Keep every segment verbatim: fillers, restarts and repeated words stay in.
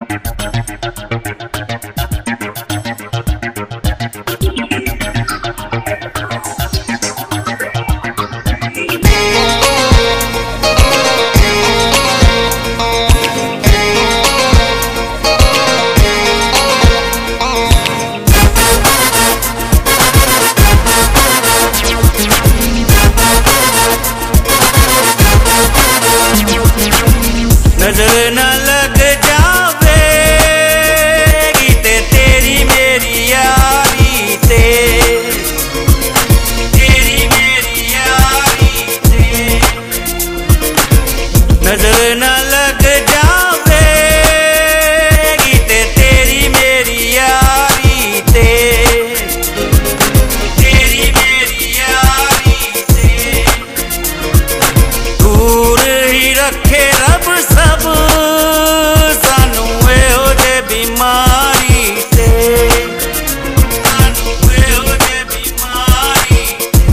नजर न लग जावेगी ते तेरी मेरी यारी ते, तेरी मेरी यारी ते। नजर न लग जावेगी ते तेरी मेरी यारी ते, तेरी मेरी यारी ते। दूर ही रखे रब सब सानू एहो जे बीमारी ते, सानू एहो जे बीमारी ते।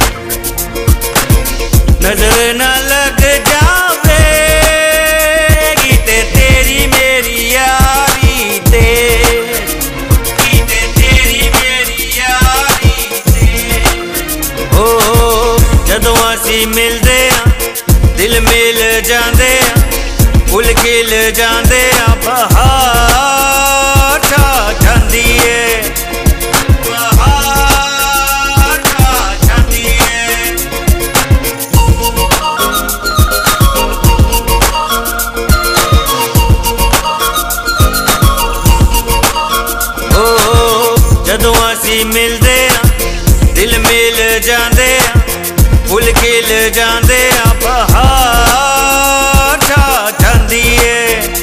नजर न लग जावेगी ते तेरी मेरी यारी ते, ते तेरी मेरी यारी ते। ओ जदों असीं मिलदे हां दिल मिल जांदे हां, फुल खिल जांदे आ, बहार छा जांदी है, बहार छा जांदी है। ओ जदों असीं मिलदे हां दिल मिल जांदे आ, फुल खिल जांदे आ, बहार छा जांदी है,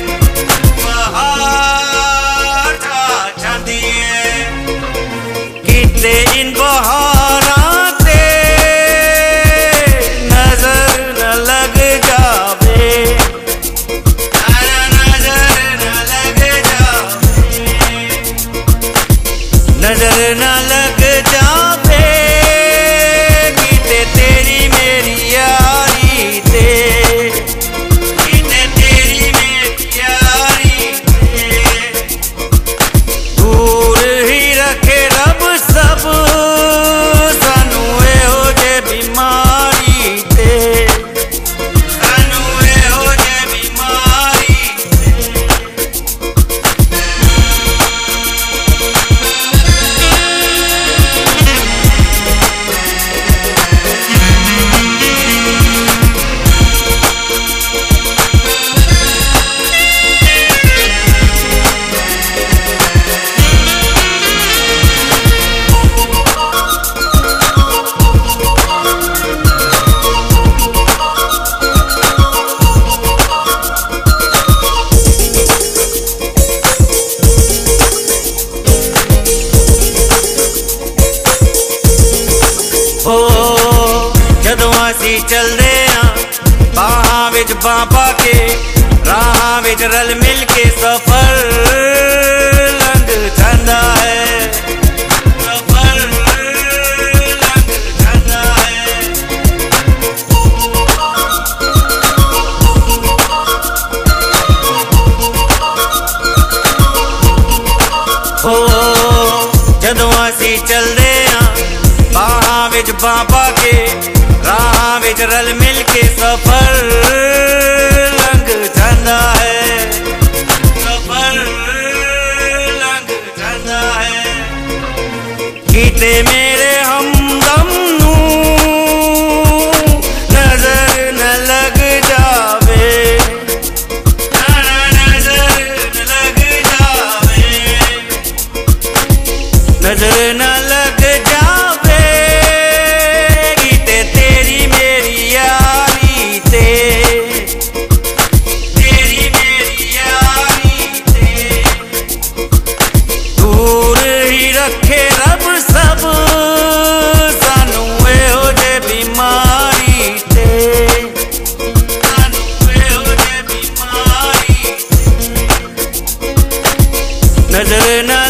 बहार छा जांदी है। किते इन बहारां ते नजर न लग जावे, नजर न लग जावे, नजर न लग जावे किते तेरी मेरी यारी ते, किते तेरी मेरी यारी ते। दूर ही रखे रब सब सानू एहो जे बीमारी ते, सानू एहो जे बीमारी ते। ओ जदों असीं चलदे हां बाहां विच बां पा के, राहां विच रल मिल के सफर लंघ जांदा है, सफर लंघ जांदा है। ओ जदों असीं चलदे हां बाहां विच बां पा के, राहां विच रल मिल के सफर लंघ जांदा है, सफर लंघ जांदा है। किते मेरे हमदम नू नजर न लग जावे, नजर न लग जावे, नजर न लग जावेगी ते तेरी मेरी यारी ते, तेरी मेरी यारी ते। दूर ही रखे रब सब सानू एहो जे बीमारी ते, सानू एहो जे बीमारी ते। नजर न